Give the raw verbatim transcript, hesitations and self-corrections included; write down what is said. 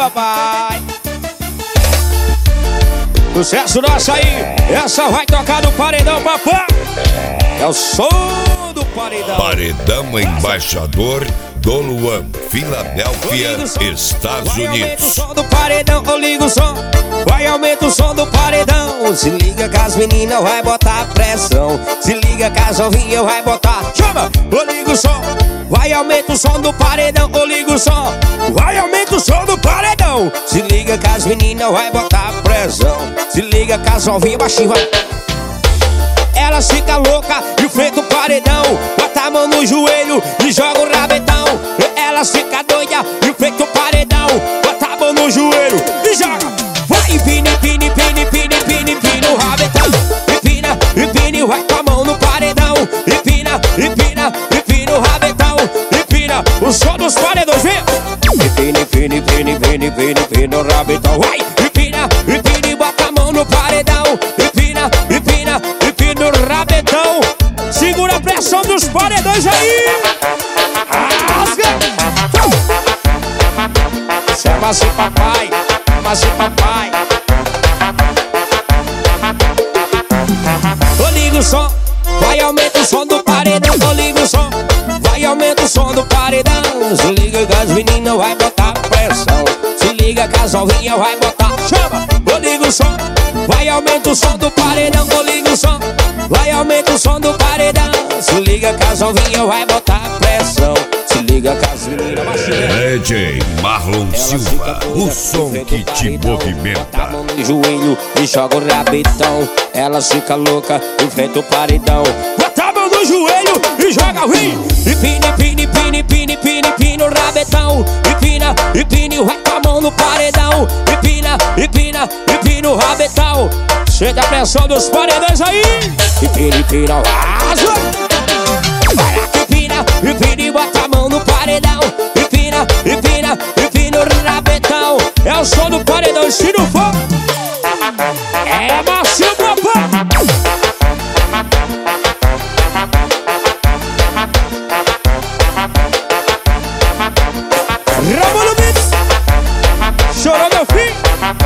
papai. Sucesso nosso aí. Essa vai tocar no paredão, papai. É o som do paredão. Paredão Embaixador do Luan, Filadélfia, Estados Vai, Unidos. aumenta o som do paredão, eu ligo o som. Vai, aumenta o som do paredão. Se liga que as meninas vai botar pressão. Se liga que as novinhas vai botar. Chama, eu ligo o som. Vai, aumenta o som do paredão, eu ligo o som. Vai, aumenta o som do paredão. Se liga que as meninas vai botar pressão. Se liga que as novinhas baixinho vai. Elas ficam loucas e enfrenta o paredão. Bota a mão no joelho e joga o rabetão. Elas ficam doidas e enfrenta o paredão. Bota a mão no joelho e joga. Vai, empina, empina, empina, empina, empina, empina o rabetão. Empina, empina e vai com a mão no paredão. Empina, empina, empina o rabetão. Empina o som dos paredões, vem. Empina, empina, empina, empina, empina, empina o rabetão. Vai, empina, empina e bota a mão no paredão. Empina, empina, empina o rabetão. Segura a pressão dos paredões aí. Rasga. Chama-se papai, chama-se papai. Eu ligo o som, vai aumenta o som do paredão. Eu ligo o som, vai aumenta o som do paredão. Se liga que as meninas vai botar pressão. Se liga que as novinhas vai botar. Chama, eu ligo o som, vai aumenta o som do paredão. Eu ligo o som, vai aumenta o som do paredão. Se liga que as novinhas vai botar pressão. Se liga que as meninas baixinhas. D J Marlon Silva, o som que te movimenta. Bota a mão no joelho e joga o rabetão. Elas ficam loucas, enfrenta o paredão. Bota a mão no joelho e joga o rim. Empina, empina, empina, empina, empina, empina o rabetão. Empina, empina e vai com a mão no paredão. Empina, empina, empina o rabetão. Sente a pressão dos paredões aí. Empina, empina, asa. Vai lá que empina, empina e bota a mão no paredão. Empina, empina, empina o rabetão. É o som do paredão, se não for é macio, papai. Ramon Beats. Chorou meu filho.